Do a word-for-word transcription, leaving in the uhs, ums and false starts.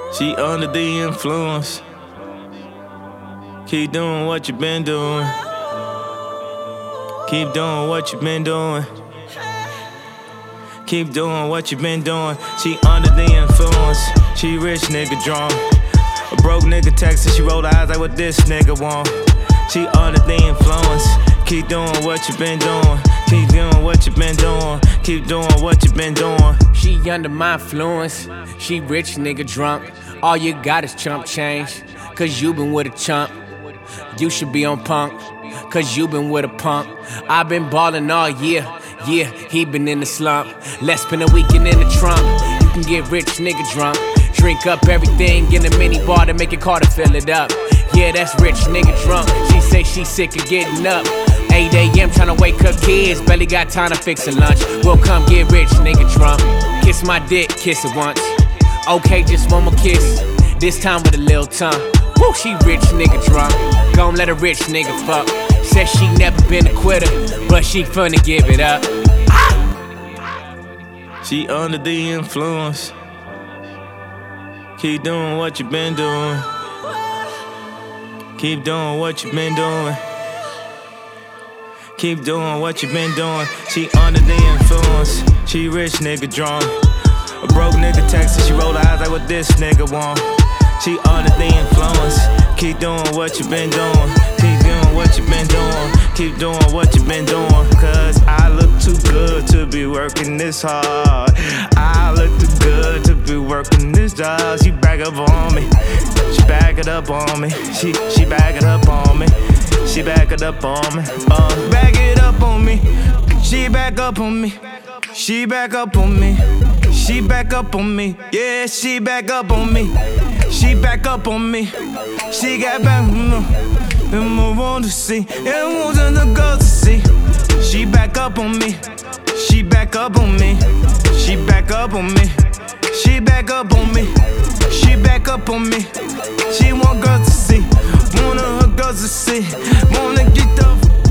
She under the influence. Keep doing what you been doing. Keep doing what you been doing. Keep doing what you been doing. She under the influence. She rich nigga drunk. A broke nigga texting, she roll her eyes like what this nigga want. She under the influence. Keep doing what you been doing. Keep doing what you been doing. Keep doing what you been doing. She under my influence. She rich nigga drunk. All you got is chump change. Cause you been with a chump. You should be on punk. Cause you been with a punk. I been ballin' all year. Yeah, he been in the slump. Let's spend a weekend in the trunk. You can get rich nigga drunk. Drink up everything in a mini bar to make it call to fill it up. Yeah, that's rich nigga drunk. She say she sick of getting up. eight a.m. tryna wake her kids. Barely got time to fix a lunch. We'll come get rich nigga drunk. Kiss my dick, kiss it once. Okay, just one more kiss. This time with a little tongue. Woo, she rich nigga drunk. Gon' let a rich nigga fuck. Said she never been a quitter, but she finna give it up. Ah! She under the influence. Keep doing what you been doing. Keep doing what you been doing. Keep doing what you been doing. She under the influence. She rich nigga drunk. A broke nigga texting, she roll her eyes like what this nigga want. She under the influence. Keep doing what you been doing. Keep doing what you been doing. Keep doing what you been doing. Cause I look too good to be working this hard. I look too good to be working this job. She back up on me. She back it up on me. She she back it up on me. She back it up on me. Uh, back it up on me. She back up on me. She back up on me. She back up on me. Yeah, she back up on me. She back up on me. She got back on me. And I want to see. And I want the girls to see. She back up on me. She back up on me. She back up on me. She back up on me. She back up on me. She want girls to see. Want her girls to see. Wanna get the